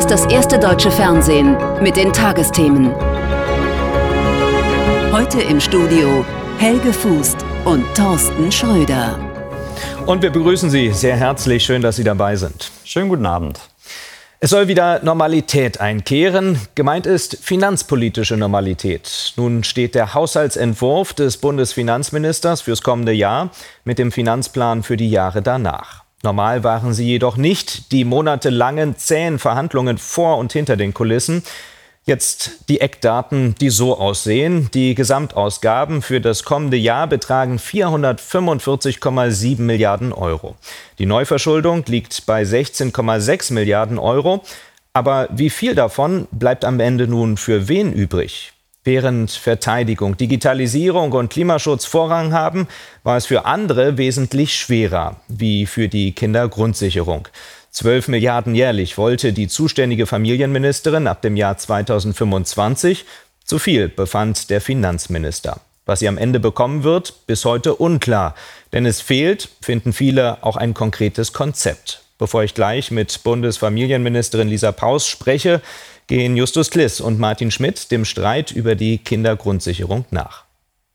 ist das erste deutsche Fernsehen mit den Tagesthemen. Heute im Studio Helge Fußt und Thorsten Schröder. Und wir begrüßen Sie sehr herzlich. Schön, dass Sie dabei sind. Schönen guten Abend. Es soll wieder Normalität einkehren. Gemeint ist finanzpolitische Normalität. Nun steht der Haushaltsentwurf des Bundesfinanzministers fürs kommende Jahr mit dem Finanzplan für die Jahre danach. Normal waren sie jedoch nicht, die monatelangen zähen Verhandlungen vor und hinter den Kulissen. Jetzt die Eckdaten, die so aussehen. Die Gesamtausgaben für das kommende Jahr betragen 445,7 Milliarden Euro. Die Neuverschuldung liegt bei 16,6 Milliarden Euro. Aber wie viel davon bleibt am Ende nun für wen übrig? Während Verteidigung, Digitalisierung und Klimaschutz Vorrang haben, war es für andere wesentlich schwerer, wie für die Kindergrundsicherung. 12 Milliarden jährlich wollte die zuständige Familienministerin ab dem Jahr 2025. Zu viel, befand der Finanzminister. Was sie am Ende bekommen wird, bis heute unklar. Denn es fehlt, finden viele, auch ein konkretes Konzept. Bevor ich gleich mit Bundesfamilienministerin Lisa Paus spreche, gehen Justus Kliss und Martin Schmidt dem Streit über die Kindergrundsicherung nach.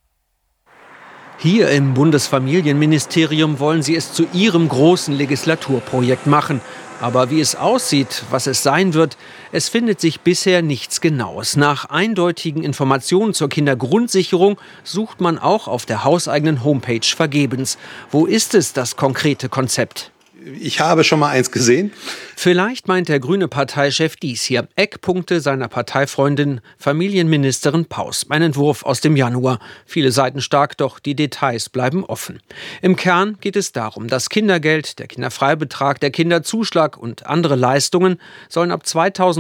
Hier im Bundesfamilienministerium wollen sie es zu ihrem großen Legislaturprojekt machen. Aber wie es aussieht, was es sein wird, es findet sich bisher nichts Genaues. Nach eindeutigen Informationen zur Kindergrundsicherung sucht man auch auf der hauseigenen Homepage vergebens. Wo ist es, das konkrete Konzept? Ich habe schon mal eins gesehen. Vielleicht meint der grüne Parteichef dies hier. Eckpunkte seiner Parteifreundin Familienministerin Paus. Ein Entwurf aus dem Januar. Viele Seiten stark, doch die Details bleiben offen. Im Kern geht es darum, das Kindergeld, der Kinderfreibetrag, der Kinderzuschlag und andere Leistungen sollen ab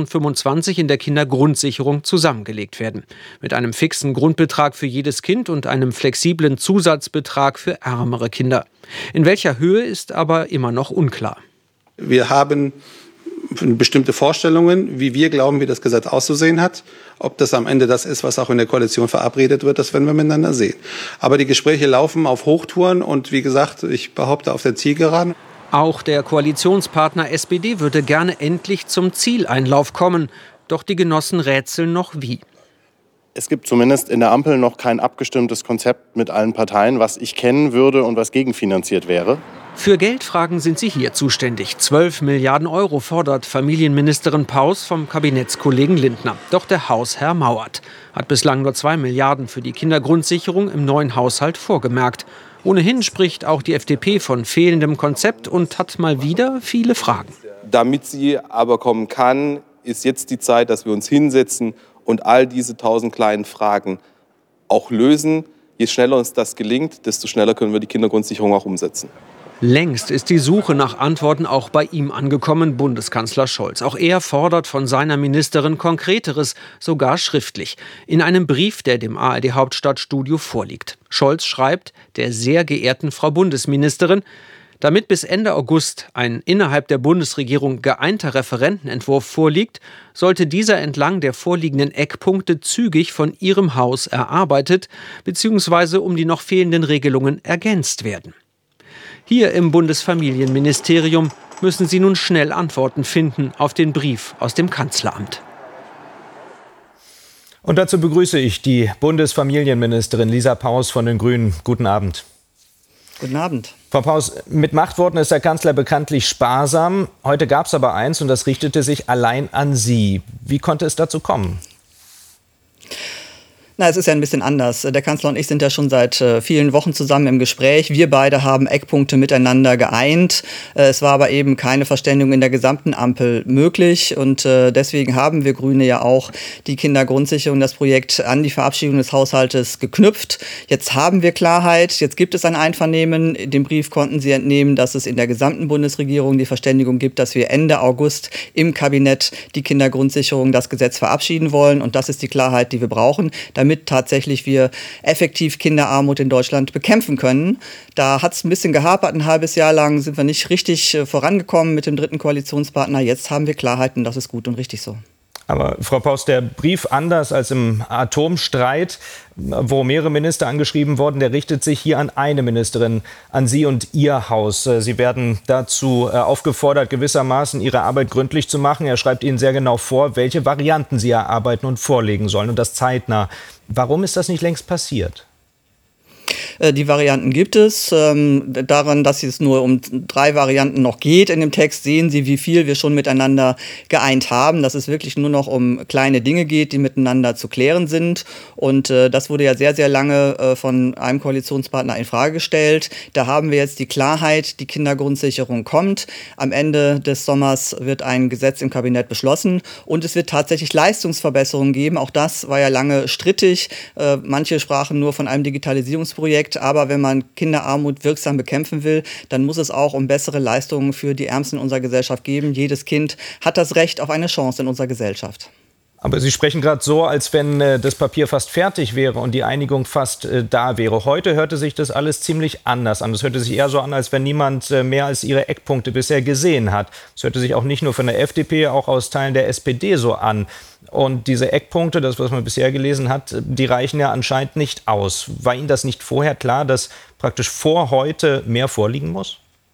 2025 in der Kindergrundsicherung zusammengelegt werden. Mit einem fixen Grundbetrag für jedes Kind und einem flexiblen Zusatzbetrag für ärmere Kinder. In welcher Höhe ist aber immer noch unklar. Wir haben bestimmte Vorstellungen, wie wir glauben, wie das Gesetz auszusehen hat. Ob das am Ende das ist, was auch in der Koalition verabredet wird, das werden wir miteinander sehen. Aber die Gespräche laufen auf Hochtouren und wie gesagt, ich behaupte auf der Zielgeraden. Auch der Koalitionspartner SPD würde gerne endlich zum Zieleinlauf kommen. Doch die Genossen rätseln noch wie. Es gibt zumindest in der Ampel noch kein abgestimmtes Konzept mit allen Parteien, was ich kennen würde und was gegenfinanziert wäre. Für Geldfragen sind sie hier zuständig. 12 Milliarden Euro fordert Familienministerin Paus vom Kabinettskollegen Lindner. Doch der Hausherr mauert. Hat bislang nur 2 Milliarden für die Kindergrundsicherung im neuen Haushalt vorgemerkt. Ohnehin spricht auch die FDP von fehlendem Konzept und hat mal wieder viele Fragen. Damit sie aber kommen kann, ist jetzt die Zeit, dass wir uns hinsetzen und all diese 1000 kleinen Fragen auch lösen. Je schneller uns das gelingt, desto schneller können wir die Kindergrundsicherung auch umsetzen. Längst ist die Suche nach Antworten auch bei ihm angekommen, Bundeskanzler Scholz. Auch er fordert von seiner Ministerin Konkreteres, sogar schriftlich, in einem Brief, der dem ARD-Hauptstadtstudio vorliegt. Scholz schreibt der sehr geehrten Frau Bundesministerin, damit bis Ende August ein innerhalb der Bundesregierung geeinter Referentenentwurf vorliegt, sollte dieser entlang der vorliegenden Eckpunkte zügig von Ihrem Haus erarbeitet bzw. um die noch fehlenden Regelungen ergänzt werden. Hier im Bundesfamilienministerium müssen sie nun schnell Antworten finden auf den Brief aus dem Kanzleramt. Und dazu begrüße ich die Bundesfamilienministerin Lisa Paus von den Grünen. Guten Abend. Guten Abend. Frau Paus, mit Machtworten ist der Kanzler bekanntlich sparsam. Heute gab es aber eins und das richtete sich allein an Sie. Wie konnte es dazu kommen? Na, es ist ja ein bisschen anders. Der Kanzler und ich sind ja schon seit vielen Wochen zusammen im Gespräch. Wir beide haben Eckpunkte miteinander geeint. Es war aber eben keine Verständigung in der gesamten Ampel möglich. Und deswegen haben wir Grüne ja auch die Kindergrundsicherung, das Projekt, an die Verabschiedung des Haushaltes geknüpft. Jetzt haben wir Klarheit. Jetzt gibt es ein Einvernehmen. Dem Brief konnten Sie entnehmen, dass es in der gesamten Bundesregierung die Verständigung gibt, dass wir Ende August im Kabinett die Kindergrundsicherung, das Gesetz verabschieden wollen. Und das ist die Klarheit, die wir brauchen, damit tatsächlich wir effektiv Kinderarmut in Deutschland bekämpfen können. Da hat es ein bisschen gehapert, ein halbes Jahr lang sind wir nicht richtig vorangekommen mit dem dritten Koalitionspartner. Jetzt haben wir Klarheit und das ist gut und richtig so. Aber Frau Paus, der Brief, anders als im Atomstreit, wo mehrere Minister angeschrieben wurden, der richtet sich hier an eine Ministerin, an Sie und Ihr Haus. Sie werden dazu aufgefordert, gewissermaßen Ihre Arbeit gründlich zu machen. Er schreibt Ihnen sehr genau vor, welche Varianten Sie erarbeiten und vorlegen sollen, und das zeitnah. Warum ist das nicht längst passiert? Die Varianten gibt es. Daran, dass es nur um 3 Varianten noch geht in dem Text, sehen Sie, wie viel wir schon miteinander geeint haben, dass es wirklich nur noch um kleine Dinge geht, die miteinander zu klären sind. Und das wurde ja sehr, sehr lange von einem Koalitionspartner in Frage gestellt. Da haben wir jetzt die Klarheit, die Kindergrundsicherung kommt. Am Ende des Sommers wird ein Gesetz im Kabinett beschlossen und es wird tatsächlich Leistungsverbesserungen geben. Auch das war ja lange strittig. Manche sprachen nur von einem Digitalisierungsprojekt. Aber wenn man Kinderarmut wirksam bekämpfen will, dann muss es auch um bessere Leistungen für die Ärmsten in unserer Gesellschaft geben. Jedes Kind hat das Recht auf eine Chance in unserer Gesellschaft. Aber Sie sprechen gerade so, als wenn das Papier fast fertig wäre und die Einigung fast da wäre. Heute hörte sich das alles ziemlich anders an. Es hörte sich eher so an, als wenn niemand mehr als Ihre Eckpunkte bisher gesehen hat. Es hörte sich auch nicht nur von der FDP, auch aus Teilen der SPD so an. Und diese Eckpunkte, das, was man bisher gelesen hat, die reichen ja anscheinend nicht aus. War Ihnen das nicht vorher klar, dass praktisch vor heute mehr vorliegen muss?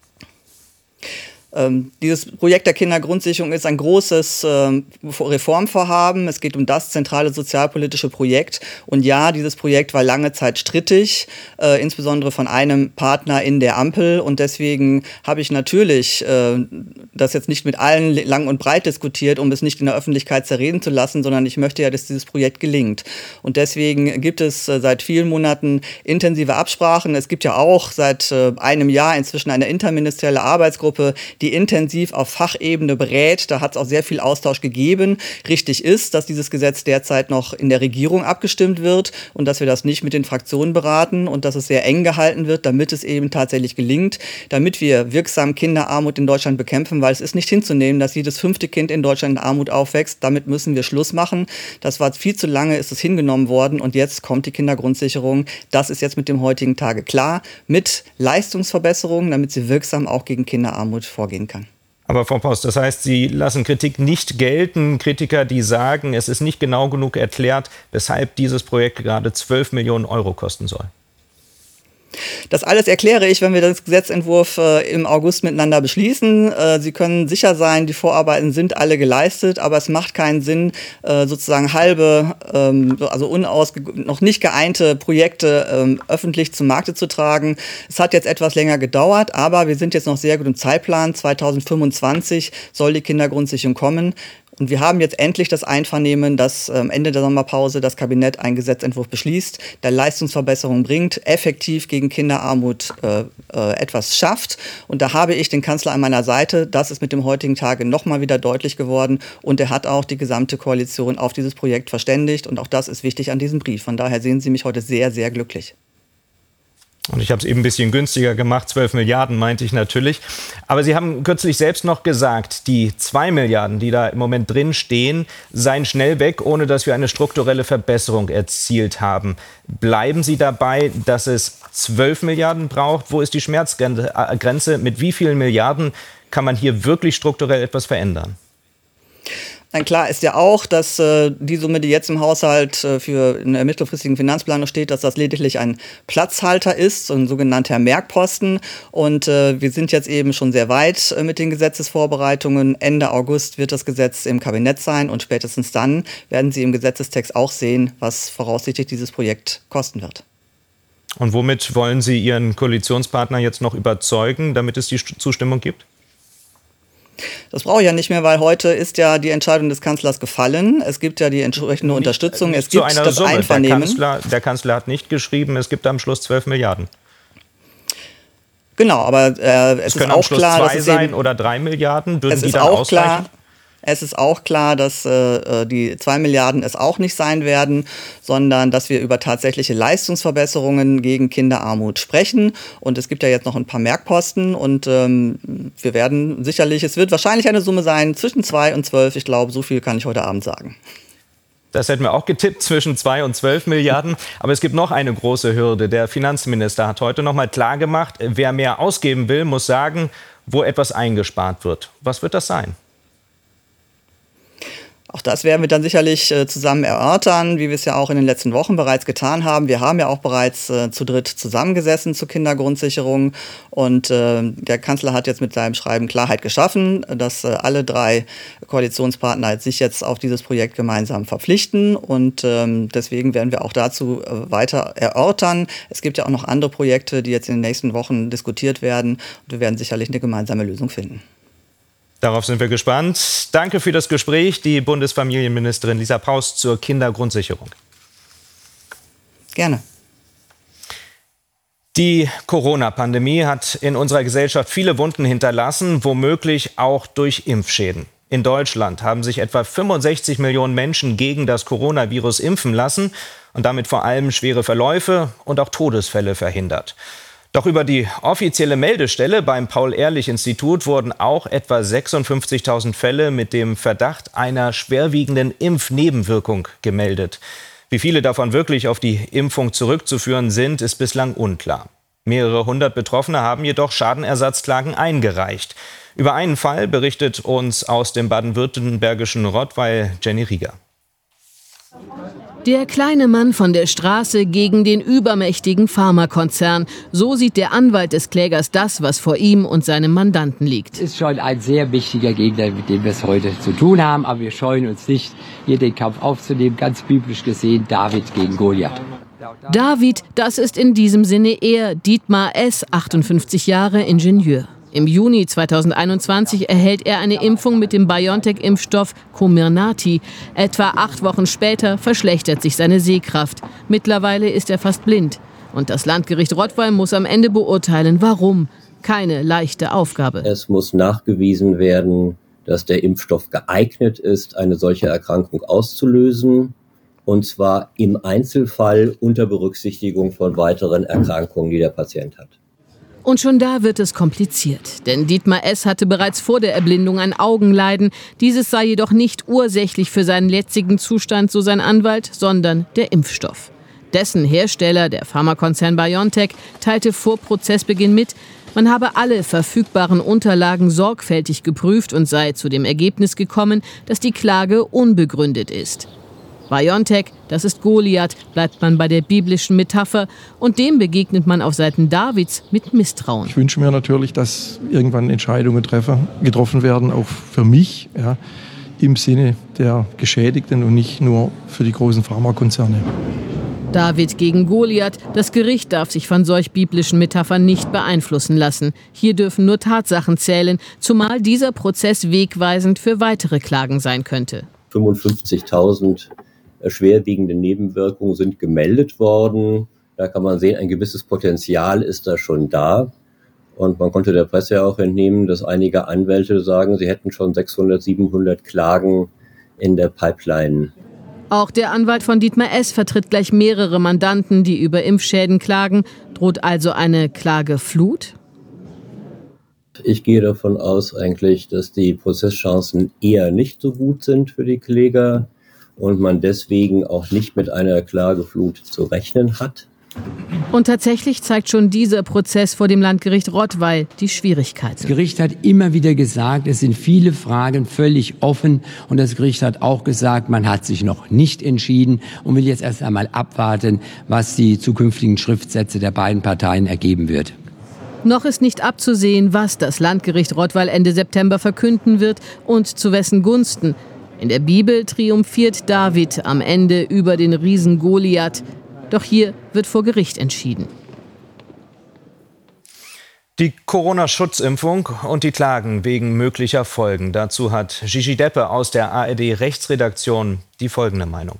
Dieses Projekt der Kindergrundsicherung ist ein großes Reformvorhaben. Es geht um das zentrale sozialpolitische Projekt. Und ja, dieses Projekt war lange Zeit strittig, insbesondere von einem Partner in der Ampel. Und deswegen habe ich natürlich das jetzt nicht mit allen lang und breit diskutiert, um es nicht in der Öffentlichkeit zerreden zu lassen, sondern ich möchte ja, dass dieses Projekt gelingt. Und deswegen gibt es seit vielen Monaten intensive Absprachen. Es gibt ja auch seit einem Jahr inzwischen eine interministerielle Arbeitsgruppe, die intensiv auf Fachebene berät. Da hat es auch sehr viel Austausch gegeben. Richtig ist, dass dieses Gesetz derzeit noch in der Regierung abgestimmt wird und dass wir das nicht mit den Fraktionen beraten und dass es sehr eng gehalten wird, damit es eben tatsächlich gelingt, damit wir wirksam Kinderarmut in Deutschland bekämpfen, weil es ist nicht hinzunehmen, dass jedes 5. Kind in Deutschland in Armut aufwächst. Damit müssen wir Schluss machen. Das war viel zu lange, ist es hingenommen worden und jetzt kommt die Kindergrundsicherung. Das ist jetzt mit dem heutigen Tage klar, mit Leistungsverbesserungen, damit sie wirksam auch gegen Kinderarmut vorgehen kann. Aber Frau Paus, das heißt, Sie lassen Kritik nicht gelten. Kritiker, die sagen, es ist nicht genau genug erklärt, weshalb dieses Projekt gerade 12 Millionen Euro kosten soll. Das alles erkläre ich, wenn wir das Gesetzentwurf im August miteinander beschließen. Sie können sicher sein, die Vorarbeiten sind alle geleistet, aber es macht keinen Sinn, sozusagen halbe, also noch nicht geeinte Projekte öffentlich zum Markte zu tragen. Es hat jetzt etwas länger gedauert, aber wir sind jetzt noch sehr gut im Zeitplan. 2025 soll die Kindergrundsicherung kommen. Und wir haben jetzt endlich das Einvernehmen, dass Ende der Sommerpause das Kabinett einen Gesetzentwurf beschließt, der Leistungsverbesserungen bringt, effektiv gegen Kinderarmut etwas schafft. Und da habe ich den Kanzler an meiner Seite. Das ist mit dem heutigen Tage nochmal wieder deutlich geworden. Und er hat auch die gesamte Koalition auf dieses Projekt verständigt. Und auch das ist wichtig an diesem Brief. Von daher sehen Sie mich heute sehr, sehr glücklich. Und ich habe es eben ein bisschen günstiger gemacht, 12 Milliarden meinte ich natürlich. Aber Sie haben kürzlich selbst noch gesagt, die 2 Milliarden, die da im Moment drin stehen, seien schnell weg, ohne dass wir eine strukturelle Verbesserung erzielt haben. Bleiben Sie dabei, dass es 12 Milliarden braucht? Wo ist die Schmerzgrenze? Mit wie vielen Milliarden kann man hier wirklich strukturell etwas verändern? Dann klar ist ja auch, dass die Summe, die jetzt im Haushalt für eine mittelfristigen Finanzplanung steht, dass das lediglich ein Platzhalter ist, so ein sogenannter Merkposten. Und wir sind jetzt eben schon sehr weit mit den Gesetzesvorbereitungen. Ende August wird das Gesetz im Kabinett sein und spätestens dann werden Sie im Gesetzestext auch sehen, was voraussichtlich dieses Projekt kosten wird. Und womit wollen Sie Ihren Koalitionspartner jetzt noch überzeugen, damit es die Zustimmung gibt? Das brauche ich ja nicht mehr, weil heute ist ja die Entscheidung des Kanzlers gefallen. Es gibt ja die entsprechende Unterstützung. Es gibt das Einvernehmen. Der Kanzler hat nicht geschrieben, es gibt am Schluss 12 Milliarden. Genau, aber es ist auch klar, dass es 2 sein oder 3 Milliarden. Würden die dann ausreichen? Es ist auch klar, dass die 2 Milliarden es auch nicht sein werden, sondern dass wir über tatsächliche Leistungsverbesserungen gegen Kinderarmut sprechen. Und es gibt ja jetzt noch ein paar Merkposten und wir werden sicherlich, es wird wahrscheinlich eine Summe sein zwischen 2 und 12. Ich glaube, so viel kann ich heute Abend sagen. Das hätten wir auch getippt, zwischen 2 und 12 Milliarden. Aber es gibt noch eine große Hürde. Der Finanzminister hat heute noch mal klargemacht, wer mehr ausgeben will, muss sagen, wo etwas eingespart wird. Was wird das sein? Auch das werden wir dann sicherlich zusammen erörtern, wie wir es ja auch in den letzten Wochen bereits getan haben. Wir haben ja auch bereits zu dritt zusammengesessen zur Kindergrundsicherung. Und der Kanzler hat jetzt mit seinem Schreiben Klarheit geschaffen, dass alle 3 Koalitionspartner sich jetzt auf dieses Projekt gemeinsam verpflichten. Und deswegen werden wir auch dazu weiter erörtern. Es gibt ja auch noch andere Projekte, die jetzt in den nächsten Wochen diskutiert werden. Und wir werden sicherlich eine gemeinsame Lösung finden. Darauf sind wir gespannt. Danke für das Gespräch, die Bundesfamilienministerin Lisa Paus zur Kindergrundsicherung. Gerne. Die Corona-Pandemie hat in unserer Gesellschaft viele Wunden hinterlassen, womöglich auch durch Impfschäden. In Deutschland haben sich etwa 65 Millionen Menschen gegen das Coronavirus impfen lassen und damit vor allem schwere Verläufe und auch Todesfälle verhindert. Doch über die offizielle Meldestelle beim Paul-Ehrlich-Institut wurden auch etwa 56.000 Fälle mit dem Verdacht einer schwerwiegenden Impfnebenwirkung gemeldet. Wie viele davon wirklich auf die Impfung zurückzuführen sind, ist bislang unklar. Mehrere hundert Betroffene haben jedoch Schadenersatzklagen eingereicht. Über einen Fall berichtet uns aus dem baden-württembergischen Rottweil Jenny Rieger. Der kleine Mann von der Straße gegen den übermächtigen Pharmakonzern. So sieht der Anwalt des Klägers das, was vor ihm und seinem Mandanten liegt. Es ist schon ein sehr wichtiger Gegner, mit dem wir es heute zu tun haben. Aber wir scheuen uns nicht, hier den Kampf aufzunehmen. Ganz biblisch gesehen, David gegen Goliath. David, das ist in diesem Sinne er, Dietmar S., 58 Jahre, Ingenieur. Im Juni 2021 erhält er eine Impfung mit dem BioNTech-Impfstoff Comirnaty. Etwa 8 Wochen später verschlechtert sich seine Sehkraft. Mittlerweile ist er fast blind. Und das Landgericht Rottweil muss am Ende beurteilen, warum. Keine leichte Aufgabe. Es muss nachgewiesen werden, dass der Impfstoff geeignet ist, eine solche Erkrankung auszulösen. Und zwar im Einzelfall unter Berücksichtigung von weiteren Erkrankungen, die der Patient hat. Und schon da wird es kompliziert. Denn Dietmar S. hatte bereits vor der Erblindung ein Augenleiden. Dieses sei jedoch nicht ursächlich für seinen jetzigen Zustand, so sein Anwalt, sondern der Impfstoff. Dessen Hersteller, der Pharmakonzern BioNTech, teilte vor Prozessbeginn mit, man habe alle verfügbaren Unterlagen sorgfältig geprüft und sei zu dem Ergebnis gekommen, dass die Klage unbegründet ist. BioNTech, das ist Goliath, bleibt man bei der biblischen Metapher und dem begegnet man auf Seiten Davids mit Misstrauen. Ich wünsche mir natürlich, dass irgendwann Entscheidungen getroffen werden, auch für mich, ja, im Sinne der Geschädigten und nicht nur für die großen Pharmakonzerne. David gegen Goliath. Das Gericht darf sich von solch biblischen Metaphern nicht beeinflussen lassen. Hier dürfen nur Tatsachen zählen, zumal dieser Prozess wegweisend für weitere Klagen sein könnte. 55.000 schwerwiegende Nebenwirkungen sind gemeldet worden. Da kann man sehen, ein gewisses Potenzial ist da schon da. Und man konnte der Presse ja auch entnehmen, dass einige Anwälte sagen, sie hätten schon 600, 700 Klagen in der Pipeline. Auch der Anwalt von Dietmar S. vertritt gleich mehrere Mandanten, die über Impfschäden klagen. Droht also eine Klageflut? Ich gehe davon aus eigentlich, dass die Prozesschancen eher nicht so gut sind für die Kläger und man deswegen auch nicht mit einer Klageflut zu rechnen hat. Und tatsächlich zeigt schon dieser Prozess vor dem Landgericht Rottweil die Schwierigkeiten. Das Gericht hat immer wieder gesagt, es sind viele Fragen völlig offen. Und das Gericht hat auch gesagt, man hat sich noch nicht entschieden und will jetzt erst einmal abwarten, was die zukünftigen Schriftsätze der beiden Parteien ergeben wird. Noch ist nicht abzusehen, was das Landgericht Rottweil Ende September verkünden wird und zu wessen Gunsten. In der Bibel triumphiert David am Ende über den Riesen Goliath. Doch hier wird vor Gericht entschieden. Die Corona-Schutzimpfung und die Klagen wegen möglicher Folgen. Dazu hat Gigi Deppe aus der ARD-Rechtsredaktion die folgende Meinung.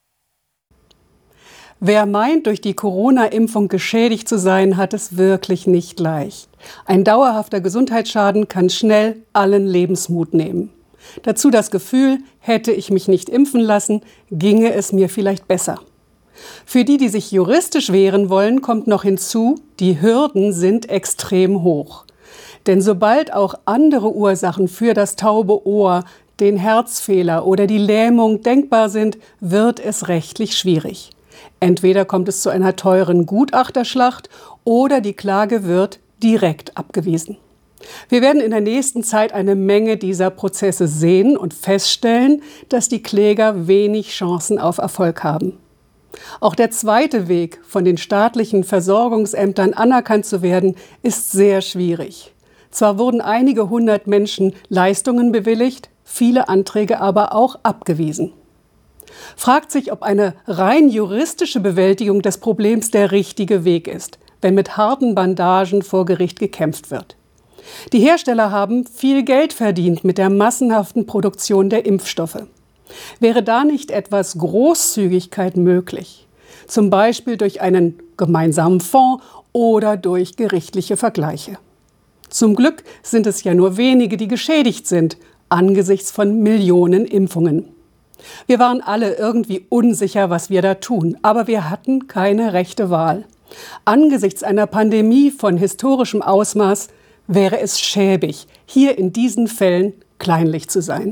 Wer meint, durch die Corona-Impfung geschädigt zu sein, hat es wirklich nicht leicht. Ein dauerhafter Gesundheitsschaden kann schnell allen Lebensmut nehmen. Dazu das Gefühl, hätte ich mich nicht impfen lassen, ginge es mir vielleicht besser. Für die, die sich juristisch wehren wollen, kommt noch hinzu, die Hürden sind extrem hoch. Denn sobald auch andere Ursachen für das taube Ohr, den Herzfehler oder die Lähmung denkbar sind, wird es rechtlich schwierig. Entweder kommt es zu einer teuren Gutachterschlacht oder die Klage wird direkt abgewiesen. Wir werden in der nächsten Zeit eine Menge dieser Prozesse sehen und feststellen, dass die Kläger wenig Chancen auf Erfolg haben. Auch der zweite Weg, von den staatlichen Versorgungsämtern anerkannt zu werden, ist sehr schwierig. Zwar wurden einige hundert Menschen Leistungen bewilligt, viele Anträge aber auch abgewiesen. Fragt sich, ob eine rein juristische Bewältigung des Problems der richtige Weg ist, wenn mit harten Bandagen vor Gericht gekämpft wird. Die Hersteller haben viel Geld verdient mit der massenhaften Produktion der Impfstoffe. Wäre da nicht etwas Großzügigkeit möglich? Zum Beispiel durch einen gemeinsamen Fonds oder durch gerichtliche Vergleiche. Zum Glück sind es ja nur wenige, die geschädigt sind, angesichts von Millionen Impfungen. Wir waren alle irgendwie unsicher, was wir da tun, aber wir hatten keine rechte Wahl. Angesichts einer Pandemie von historischem Ausmaß wäre es schäbig, hier in diesen Fällen kleinlich zu sein.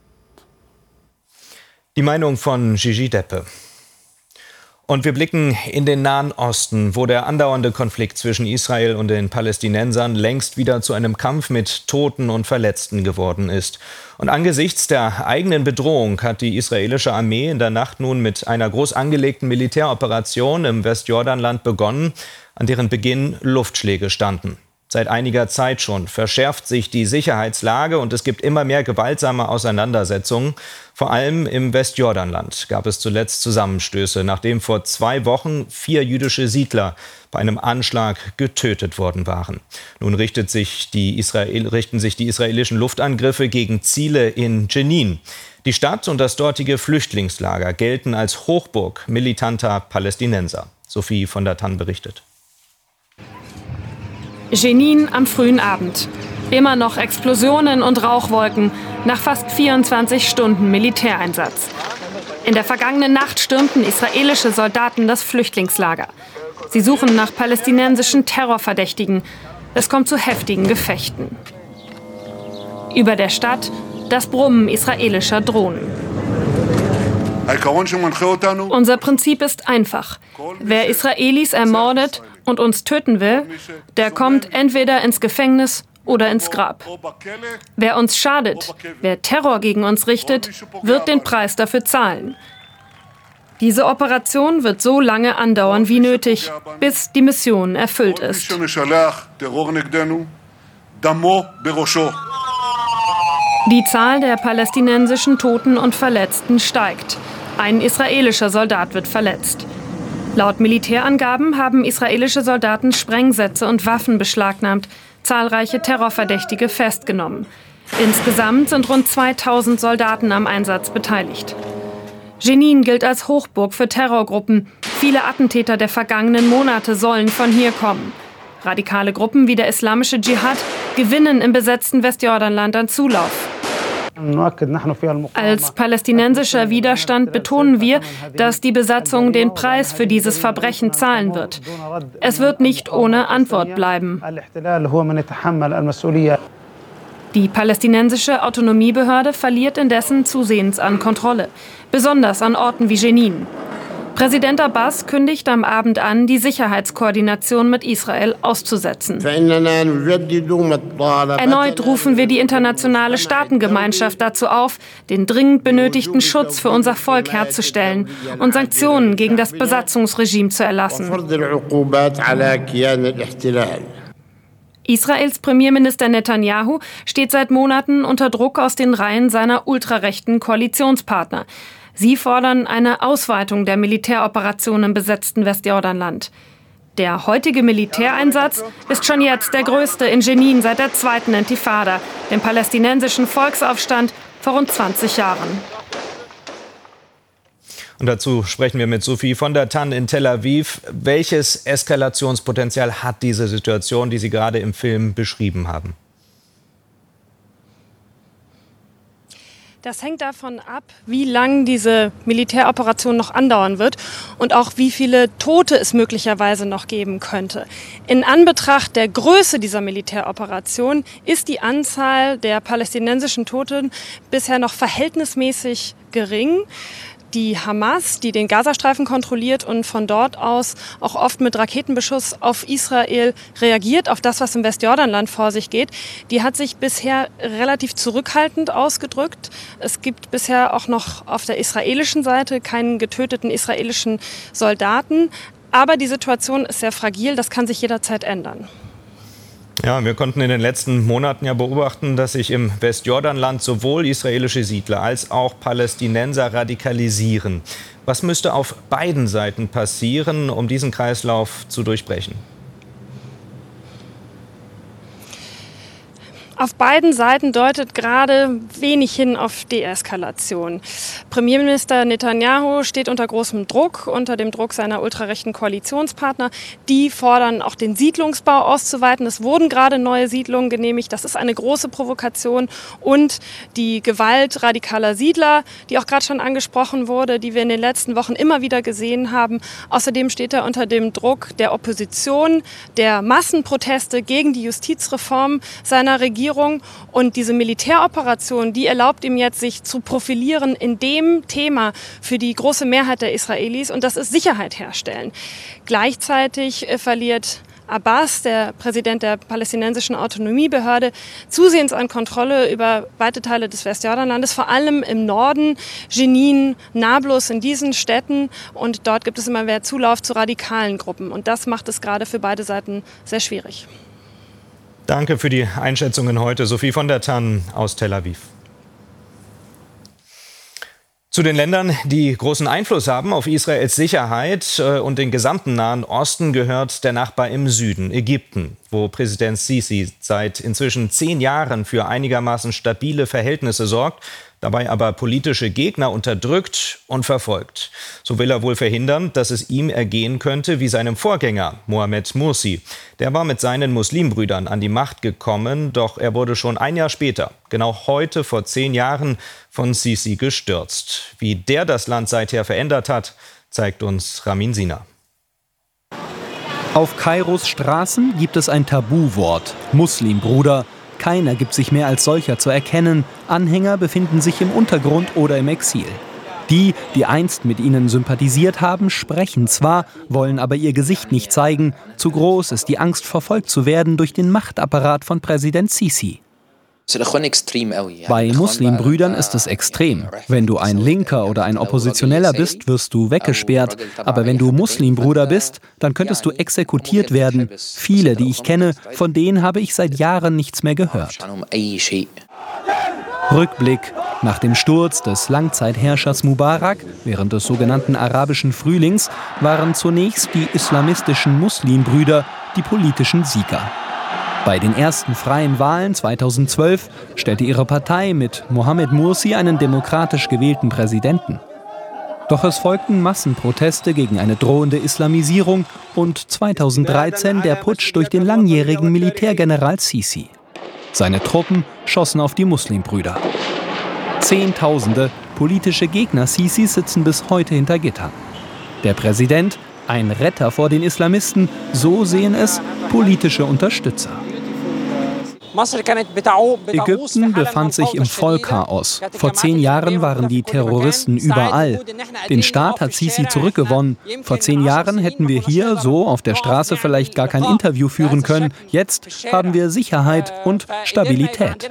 Die Meinung von Gigi Deppe. Und wir blicken in den Nahen Osten, wo der andauernde Konflikt zwischen Israel und den Palästinensern längst wieder zu einem Kampf mit Toten und Verletzten geworden ist. Und angesichts der eigenen Bedrohung hat die israelische Armee in der Nacht nun mit einer groß angelegten Militäroperation im Westjordanland begonnen, an deren Beginn Luftschläge standen. Seit einiger Zeit schon verschärft sich die Sicherheitslage und es gibt immer mehr gewaltsame Auseinandersetzungen. Vor allem im Westjordanland gab es zuletzt Zusammenstöße, nachdem vor 2 Wochen 4 jüdische Siedler bei einem Anschlag getötet worden waren. Nun richten sich die israelischen Luftangriffe gegen Ziele in Jenin. Die Stadt und das dortige Flüchtlingslager gelten als Hochburg militanter Palästinenser. Sophie von der Tann berichtet. Jenin am frühen Abend. Immer noch Explosionen und Rauchwolken nach fast 24 Stunden Militäreinsatz. In der vergangenen Nacht stürmten israelische Soldaten das Flüchtlingslager. Sie suchen nach palästinensischen Terrorverdächtigen. Es kommt zu heftigen Gefechten. Über der Stadt das Brummen israelischer Drohnen. Unser Prinzip ist einfach. Wer Israelis ermordet und uns töten will, der kommt entweder ins Gefängnis oder ins Grab. Wer uns schadet, wer Terror gegen uns richtet, wird den Preis dafür zahlen. Diese Operation wird so lange andauern wie nötig, bis die Mission erfüllt ist. Die Zahl der palästinensischen Toten und Verletzten steigt. Ein israelischer Soldat wird verletzt. Laut Militärangaben haben israelische Soldaten Sprengsätze und Waffen beschlagnahmt, zahlreiche Terrorverdächtige festgenommen. Insgesamt sind rund 2000 Soldaten am Einsatz beteiligt. Jenin gilt als Hochburg für Terrorgruppen. Viele Attentäter der vergangenen Monate sollen von hier kommen. Radikale Gruppen wie der Islamische Dschihad gewinnen im besetzten Westjordanland an Zulauf. Als palästinensischer Widerstand betonen wir, dass die Besatzung den Preis für dieses Verbrechen zahlen wird. Es wird nicht ohne Antwort bleiben. Die palästinensische Autonomiebehörde verliert indessen zusehends an Kontrolle, besonders an Orten wie Jenin. Präsident Abbas kündigt am Abend an, die Sicherheitskoordination mit Israel auszusetzen. Erneut rufen wir die internationale Staatengemeinschaft dazu auf, den dringend benötigten Schutz für unser Volk herzustellen und Sanktionen gegen das Besatzungsregime zu erlassen. Israels Premierminister Netanyahu steht seit Monaten unter Druck aus den Reihen seiner ultrarechten Koalitionspartner. Sie fordern eine Ausweitung der Militäroperation im besetzten Westjordanland. Der heutige Militäreinsatz ist schon jetzt der größte in Jenin seit der zweiten Intifada, dem palästinensischen Volksaufstand vor rund 20 Jahren. Und dazu sprechen wir mit Sophie von der Tann in Tel Aviv. Welches Eskalationspotenzial hat diese Situation, die Sie gerade im Film beschrieben haben? Das hängt davon ab, wie lang diese Militäroperation noch andauern wird und auch wie viele Tote es möglicherweise noch geben könnte. In Anbetracht der Größe dieser Militäroperation ist die Anzahl der palästinensischen Toten bisher noch verhältnismäßig gering. die Hamas, die den Gazastreifen kontrolliert und von dort aus auch oft mit Raketenbeschuss auf Israel reagiert, auf das, was im Westjordanland vor sich geht, die hat sich bisher relativ zurückhaltend ausgedrückt. Es gibt bisher auch noch auf der israelischen Seite keinen getöteten israelischen Soldaten. Aber die Situation ist sehr fragil, das kann sich jederzeit ändern. Ja, wir konnten in den letzten Monaten ja beobachten, dass sich im Westjordanland sowohl israelische Siedler als auch Palästinenser radikalisieren. Was müsste auf beiden Seiten passieren, um diesen Kreislauf zu durchbrechen? Auf beiden Seiten deutet gerade wenig hin auf Deeskalation. Premierminister Netanyahu steht unter großem Druck, unter dem Druck seiner ultrarechten Koalitionspartner. Die fordern auch den Siedlungsbau auszuweiten. Es wurden gerade neue Siedlungen genehmigt. Das ist eine große Provokation. Und die Gewalt radikaler Siedler, die auch gerade schon angesprochen wurde, die wir in den letzten Wochen immer wieder gesehen haben. Außerdem steht er unter dem Druck der Opposition, der Massenproteste gegen die Justizreform seiner Regierung. Und diese Militäroperation, die erlaubt ihm jetzt, sich zu profilieren in dem Thema für die große Mehrheit der Israelis. Und das ist Sicherheit herstellen. Gleichzeitig verliert Abbas, der Präsident der palästinensischen Autonomiebehörde, zusehends an Kontrolle über weite Teile des Westjordanlandes, vor allem im Norden, Jenin, Nablus, in diesen Städten. Und dort gibt es immer mehr Zulauf zu radikalen Gruppen. Und das macht es gerade für beide Seiten sehr schwierig. Danke für die Einschätzungen heute. Sophie von der Tann aus Tel Aviv. Zu den Ländern, die großen Einfluss haben auf Israels Sicherheit und den gesamten Nahen Osten, gehört der Nachbar im Süden, Ägypten, wo Präsident Sisi seit inzwischen 10 Jahren für einigermaßen stabile Verhältnisse sorgt, dabei aber politische Gegner unterdrückt und verfolgt. So will er wohl verhindern, dass es ihm ergehen könnte wie seinem Vorgänger Mohamed Morsi. Der war mit seinen Muslimbrüdern an die Macht gekommen, doch er wurde schon ein Jahr später, genau heute vor 10 Jahren, von Sisi gestürzt. Wie der das Land seither verändert hat, zeigt uns Ramin Sina. Auf Kairos Straßen gibt es ein Tabuwort: Muslimbruder. Keiner gibt sich mehr als solcher zu erkennen. Anhänger befinden sich im Untergrund oder im Exil. Die, die einst mit ihnen sympathisiert haben, sprechen zwar, wollen aber ihr Gesicht nicht zeigen. Zu groß ist die Angst, verfolgt zu werden durch den Machtapparat von Präsident Sisi. Bei Muslimbrüdern ist es extrem. Wenn du ein Linker oder ein Oppositioneller bist, wirst du weggesperrt. Aber wenn du Muslimbruder bist, dann könntest du exekutiert werden. Viele, die ich kenne, von denen habe ich seit Jahren nichts mehr gehört. Rückblick. Nach dem Sturz des Langzeitherrschers Mubarak während des sogenannten arabischen Frühlings waren zunächst die islamistischen Muslimbrüder die politischen Sieger. Bei den ersten freien Wahlen 2012 stellte ihre Partei mit Mohamed Morsi einen demokratisch gewählten Präsidenten. Doch es folgten Massenproteste gegen eine drohende Islamisierung und 2013 der Putsch durch den langjährigen Militärgeneral Sisi. Seine Truppen schossen auf die Muslimbrüder. Zehntausende politische Gegner Sisis sitzen bis heute hinter Gittern. Der Präsident, ein Retter vor den Islamisten, so sehen es politische Unterstützer. Ägypten befand sich im Vollchaos. Vor 10 Jahren waren die Terroristen überall. Den Staat hat Sisi zurückgewonnen. Vor 10 Jahren hätten wir hier so auf der Straße vielleicht gar kein Interview führen können. Jetzt haben wir Sicherheit und Stabilität.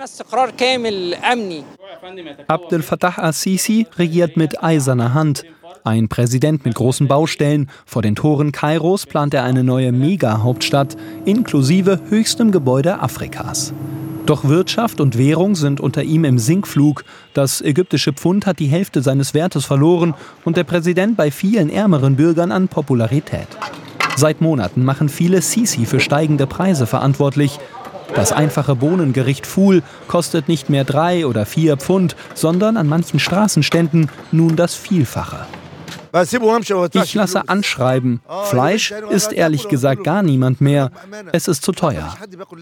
Abdel Fattah al-Sisi regiert mit eiserner Hand. Ein Präsident mit großen Baustellen. Vor den Toren Kairos plant er eine neue Mega-Hauptstadt, inklusive höchstem Gebäude Afrikas. Doch Wirtschaft und Währung sind unter ihm im Sinkflug. Das ägyptische Pfund hat die Hälfte seines Wertes verloren und der Präsident bei vielen ärmeren Bürgern an Popularität. Seit Monaten machen viele Sisi für steigende Preise verantwortlich. Das einfache Bohnengericht Ful kostet nicht mehr 3 oder 4 Pfund, sondern an manchen Straßenständen nun das Vielfache. Ich lasse anschreiben. Fleisch isst ehrlich gesagt gar niemand mehr. Es ist zu teuer.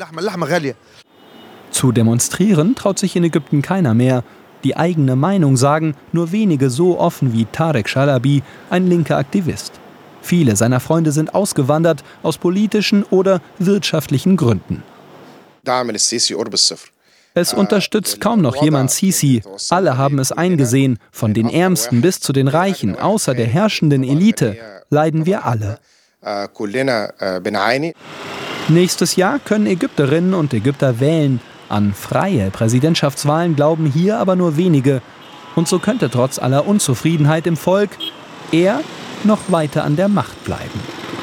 Zu demonstrieren traut sich in Ägypten keiner mehr. Die eigene Meinung sagen nur wenige so offen wie Tarek Shalaby, ein linker Aktivist. Viele seiner Freunde sind ausgewandert aus politischen oder wirtschaftlichen Gründen. Es unterstützt kaum noch jemand Sisi. Alle haben es eingesehen, von den Ärmsten bis zu den Reichen, außer der herrschenden Elite, leiden wir alle. Nächstes Jahr können Ägypterinnen und Ägypter wählen. An freie Präsidentschaftswahlen glauben hier aber nur wenige. Und so könnte trotz aller Unzufriedenheit im Volk er noch weiter an der Macht bleiben.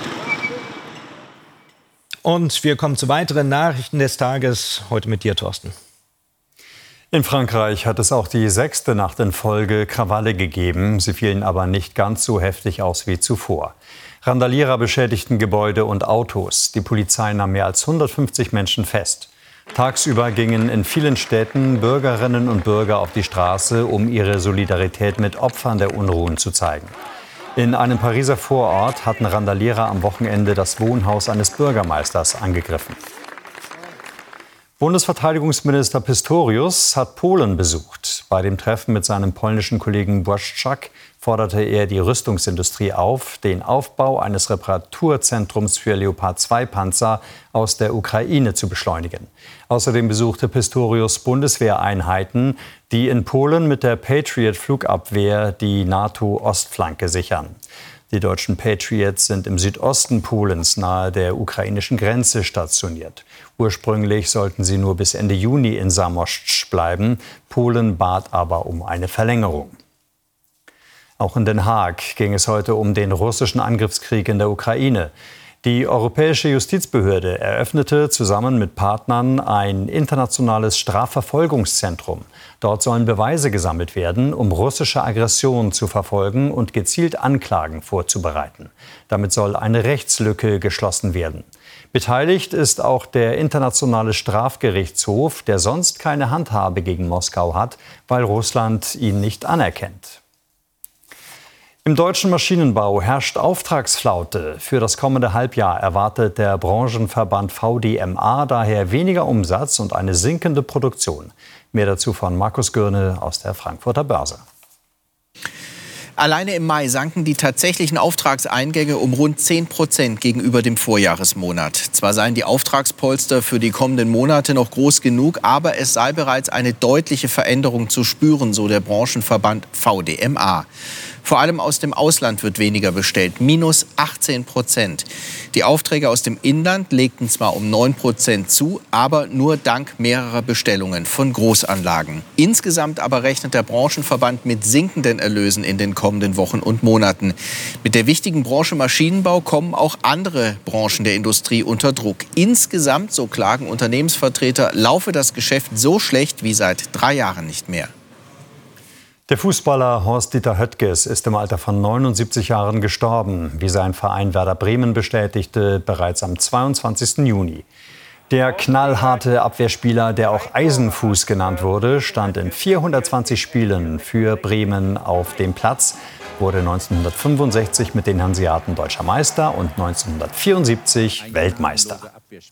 Und wir kommen zu weiteren Nachrichten des Tages. Heute mit dir, Thorsten. In Frankreich hat es auch die 6. Nacht in Folge Krawalle gegeben. Sie fielen aber nicht ganz so heftig aus wie zuvor. Randalierer beschädigten Gebäude und Autos. Die Polizei nahm mehr als 150 Menschen fest. Tagsüber gingen in vielen Städten Bürgerinnen und Bürger auf die Straße, um ihre Solidarität mit Opfern der Unruhen zu zeigen. In einem Pariser Vorort hatten Randalierer am Wochenende das Wohnhaus eines Bürgermeisters angegriffen. Bundesverteidigungsminister Pistorius hat Polen besucht. Bei dem Treffen mit seinem polnischen Kollegen Błaszczak forderte er die Rüstungsindustrie auf, den Aufbau eines Reparaturzentrums für Leopard-2-Panzer aus der Ukraine zu beschleunigen. Außerdem besuchte Pistorius Bundeswehreinheiten, die in Polen mit der Patriot-Flugabwehr die NATO-Ostflanke sichern. Die deutschen Patriots sind im Südosten Polens nahe der ukrainischen Grenze stationiert. Ursprünglich sollten sie nur bis Ende Juni in Zamość bleiben. Polen bat aber um eine Verlängerung. Auch in Den Haag ging es heute um den russischen Angriffskrieg in der Ukraine. Die Europäische Justizbehörde eröffnete zusammen mit Partnern ein internationales Strafverfolgungszentrum. Dort sollen Beweise gesammelt werden, um russische Aggression zu verfolgen und gezielt Anklagen vorzubereiten. Damit soll eine Rechtslücke geschlossen werden. Beteiligt ist auch der Internationale Strafgerichtshof, der sonst keine Handhabe gegen Moskau hat, weil Russland ihn nicht anerkennt. Im deutschen Maschinenbau herrscht Auftragsflaute. Für das kommende Halbjahr erwartet der Branchenverband VDMA daher weniger Umsatz und eine sinkende Produktion. Mehr dazu von Markus Gürne aus der Frankfurter Börse. Alleine im Mai sanken die tatsächlichen Auftragseingänge um rund 10% gegenüber dem Vorjahresmonat. Zwar seien die Auftragspolster für die kommenden Monate noch groß genug, aber es sei bereits eine deutliche Veränderung zu spüren, so der Branchenverband VDMA. Vor allem aus dem Ausland wird weniger bestellt, minus 18%. Die Aufträge aus dem Inland legten zwar um 9% zu, aber nur dank mehrerer Bestellungen von Großanlagen. Insgesamt aber rechnet der Branchenverband mit sinkenden Erlösen in den kommenden Wochen und Monaten. Mit der wichtigen Branche Maschinenbau kommen auch andere Branchen der Industrie unter Druck. Insgesamt, so klagen Unternehmensvertreter, laufe das Geschäft so schlecht wie seit 3 Jahren nicht mehr. Der Fußballer Horst-Dieter Höttges ist im Alter von 79 Jahren gestorben, wie sein Verein Werder Bremen bestätigte, bereits am 22. Juni. Der knallharte Abwehrspieler, der auch Eisenfuß genannt wurde, stand in 420 Spielen für Bremen auf dem Platz, wurde 1965 mit den Hanseaten deutscher Meister und 1974 Weltmeister.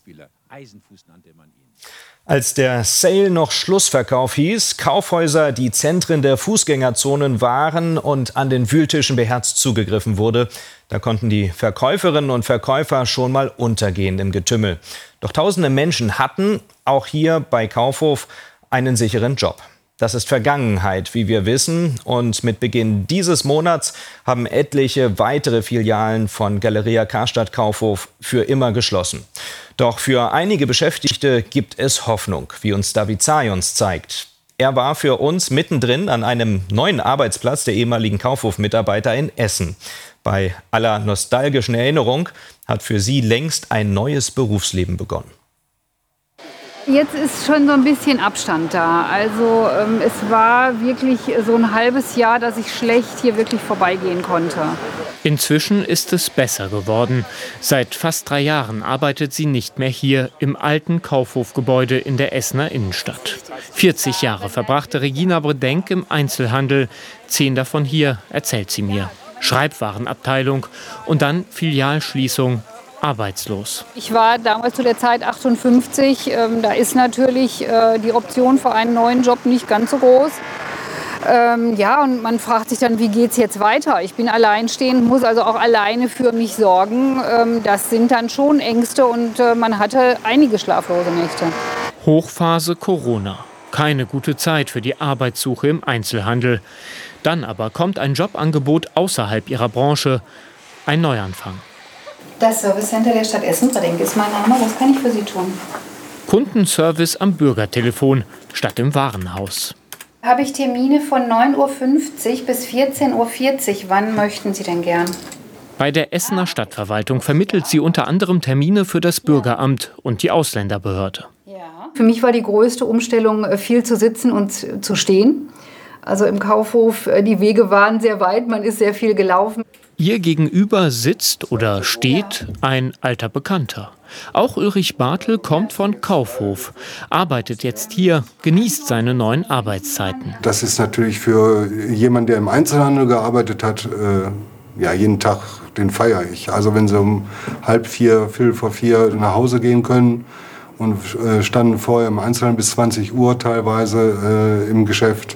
Als der Sale noch Schlussverkauf hieß, Kaufhäuser, die Zentren der Fußgängerzonen waren und an den Wühltischen beherzt zugegriffen wurde, da konnten die Verkäuferinnen und Verkäufer schon mal untergehen im Getümmel. Doch tausende Menschen hatten, auch hier bei Kaufhof, einen sicheren Job. Das ist Vergangenheit, wie wir wissen. Und mit Beginn dieses Monats haben etliche weitere Filialen von Galeria Karstadt Kaufhof für immer geschlossen. Doch für einige Beschäftigte gibt es Hoffnung, wie uns David Zajons zeigt. Er war für uns mittendrin an einem neuen Arbeitsplatz der ehemaligen Kaufhof-Mitarbeiter in Essen. Bei aller nostalgischen Erinnerung hat für sie längst ein neues Berufsleben begonnen. Jetzt ist schon so ein bisschen Abstand da. Also es war wirklich so ein halbes Jahr, dass ich schlecht hier wirklich vorbeigehen konnte. Inzwischen ist es besser geworden. Seit fast 3 Jahren arbeitet sie nicht mehr hier im alten Kaufhofgebäude in der Essener Innenstadt. 40 Jahre verbrachte Regina Bredenk im Einzelhandel. 10 davon hier, erzählt sie mir. Schreibwarenabteilung und dann Filialschließung. Arbeitslos. Ich war damals zu der Zeit 58. Da ist natürlich die Option für einen neuen Job nicht ganz so groß. Ja, und man fragt sich dann, wie geht's jetzt weiter? Ich bin alleinstehend, muss also auch alleine für mich sorgen. Das sind dann schon Ängste und man hatte einige schlaflose Nächte. Hochphase Corona. Keine gute Zeit für die Arbeitssuche im Einzelhandel. Dann aber kommt ein Jobangebot außerhalb ihrer Branche. Ein Neuanfang. Das Servicecenter der Stadt Essen-Breding ist mein Name. Was kann ich für Sie tun? Kundenservice am Bürgertelefon statt im Warenhaus. Habe ich Termine von 9:50 Uhr bis 14:40 Uhr. Wann möchten Sie denn gern? Bei der Essener Stadtverwaltung vermittelt sie unter anderem Termine für das Bürgeramt und die Ausländerbehörde. Für mich war die größte Umstellung, viel zu sitzen und zu stehen. Also im Kaufhof, die Wege waren sehr weit, man ist sehr viel gelaufen. Ihr gegenüber sitzt oder steht ein alter Bekannter. Auch Ulrich Bartel kommt von Kaufhof, arbeitet jetzt hier, genießt seine neuen Arbeitszeiten. Das ist natürlich für jemanden, der im Einzelhandel gearbeitet hat, jeden Tag, den feiere ich. Also wenn sie um 3:30, 3:45 nach Hause gehen können und standen vorher im Einzelhandel bis 20 Uhr teilweise im Geschäft,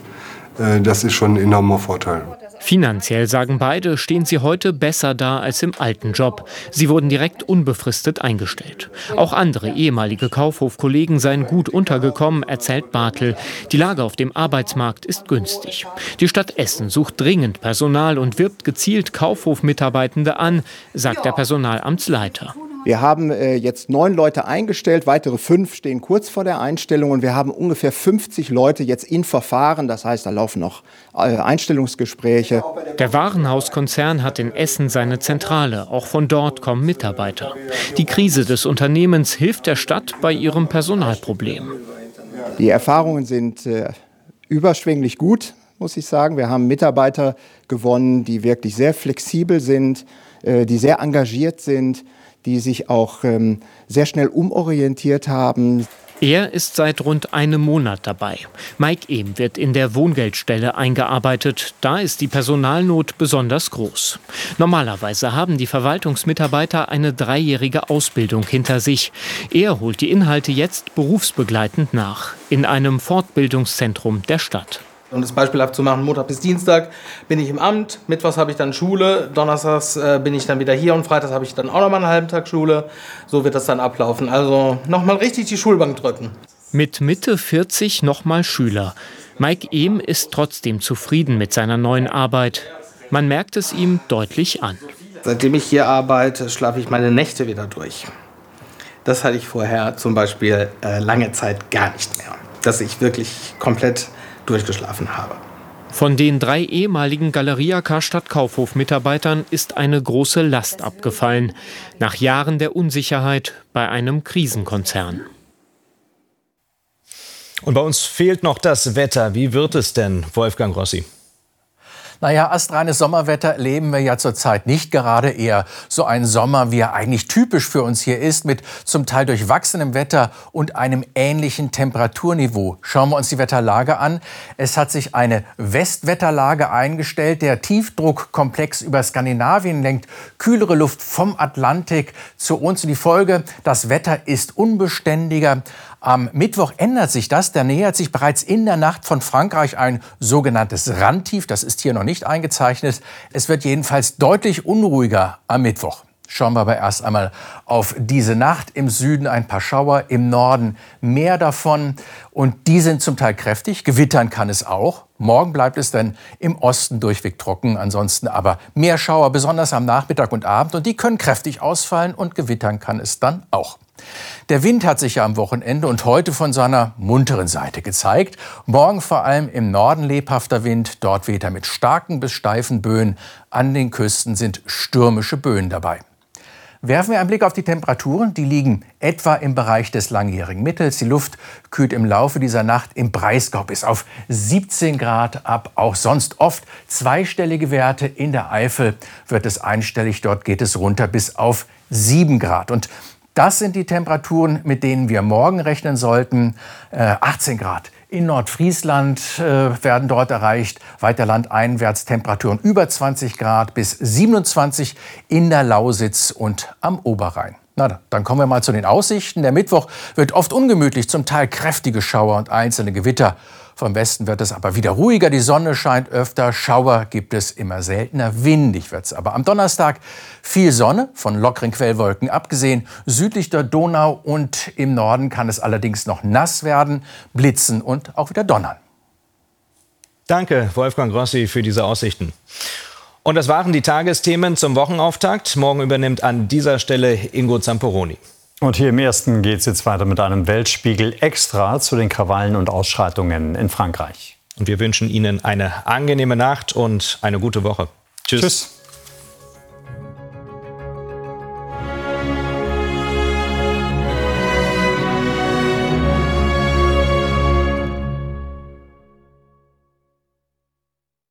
das ist schon ein enormer Vorteil. Finanziell, sagen beide, stehen sie heute besser da als im alten Job. Sie wurden direkt unbefristet eingestellt. Auch andere ehemalige Kaufhof-Kollegen seien gut untergekommen, erzählt Bartel. Die Lage auf dem Arbeitsmarkt ist günstig. Die Stadt Essen sucht dringend Personal und wirbt gezielt Kaufhof-Mitarbeitende an, sagt der Personalamtsleiter. Wir haben jetzt 9 Leute eingestellt, weitere 5 stehen kurz vor der Einstellung und wir haben ungefähr 50 Leute jetzt in Verfahren. Das heißt, da laufen noch Einstellungsgespräche. Der Warenhauskonzern hat in Essen seine Zentrale. Auch von dort kommen Mitarbeiter. Die Krise des Unternehmens hilft der Stadt bei ihrem Personalproblem. Die Erfahrungen sind überschwänglich gut, muss ich sagen. Wir haben Mitarbeiter gewonnen, die wirklich sehr flexibel sind, die sehr engagiert sind, die sich auch sehr schnell umorientiert haben. Er ist seit rund einem Monat dabei. Mike Ehm wird in der Wohngeldstelle eingearbeitet. Da ist die Personalnot besonders groß. Normalerweise haben die Verwaltungsmitarbeiter eine 3-jährige Ausbildung hinter sich. Er holt die Inhalte jetzt berufsbegleitend nach, in einem Fortbildungszentrum der Stadt. Um das beispielhaft zu machen, Montag bis Dienstag bin ich im Amt, mittwochs habe ich dann Schule, donnerstags bin ich dann wieder hier und freitags habe ich dann auch nochmal einen halben Tag Schule. So wird das dann ablaufen. Also nochmal richtig die Schulbank drücken. Mit Mitte 40 nochmal Schüler. Mike Ehm ist trotzdem zufrieden mit seiner neuen Arbeit. Man merkt es ihm deutlich an. Seitdem ich hier arbeite, schlafe ich meine Nächte wieder durch. Das hatte ich vorher zum Beispiel lange Zeit gar nicht mehr. Dass ich wirklich komplett durchgeschlafen habe. Von den 3 ehemaligen Galeria Karstadt Kaufhof-Mitarbeitern ist eine große Last abgefallen. Nach Jahren der Unsicherheit bei einem Krisenkonzern. Und bei uns fehlt noch das Wetter. Wie wird es denn, Wolfgang Rossi? Naja, astreines Sommerwetter erleben wir ja zurzeit nicht, gerade eher so ein Sommer, wie er eigentlich typisch für uns hier ist, mit zum Teil durchwachsenem Wetter und einem ähnlichen Temperaturniveau. Schauen wir uns die Wetterlage an. Es hat sich eine Westwetterlage eingestellt. Der Tiefdruckkomplex über Skandinavien lenkt kühlere Luft vom Atlantik zu uns. Und die Folge, das Wetter ist unbeständiger. Am Mittwoch ändert sich das. Da nähert sich bereits in der Nacht von Frankreich ein sogenanntes Randtief. Das ist hier noch nicht eingezeichnet. Es wird jedenfalls deutlich unruhiger am Mittwoch. Schauen wir aber erst einmal auf diese Nacht. Im Süden ein paar Schauer, im Norden mehr davon. Und die sind zum Teil kräftig. Gewittern kann es auch. Morgen bleibt es dann im Osten durchweg trocken. Ansonsten aber mehr Schauer, besonders am Nachmittag und Abend. Und die können kräftig ausfallen und gewittern kann es dann auch. Der Wind hat sich ja am Wochenende und heute von seiner munteren Seite gezeigt. Morgen vor allem im Norden lebhafter Wind. Dort weht er mit starken bis steifen Böen. An den Küsten sind stürmische Böen dabei. Werfen wir einen Blick auf die Temperaturen. Die liegen etwa im Bereich des langjährigen Mittels. Die Luft kühlt im Laufe dieser Nacht im Breisgau bis auf 17 Grad ab. Auch sonst oft zweistellige Werte. In der Eifel wird es einstellig. Dort geht es runter bis auf 7 Grad. Und das sind die Temperaturen, mit denen wir morgen rechnen sollten. 18 Grad in Nordfriesland werden dort erreicht. Weiter landeinwärts Temperaturen über 20 Grad bis 27 in der Lausitz und am Oberrhein. Na, dann kommen wir mal zu den Aussichten. Der Mittwoch wird oft ungemütlich, zum Teil kräftige Schauer und einzelne Gewitter. Vom Westen wird es aber wieder ruhiger, die Sonne scheint öfter, Schauer gibt es immer seltener, windig wird es aber. Am Donnerstag viel Sonne, von lockeren Quellwolken abgesehen, südlich der Donau und im Norden kann es allerdings noch nass werden, blitzen und auch wieder donnern. Danke, Wolfgang Rossi, für diese Aussichten. Und das waren die Tagesthemen zum Wochenauftakt. Morgen übernimmt an dieser Stelle Ingo Zamperoni. Und hier im Ersten geht es jetzt weiter mit einem Weltspiegel extra zu den Krawallen und Ausschreitungen in Frankreich. Und wir wünschen Ihnen eine angenehme Nacht und eine gute Woche. Tschüss.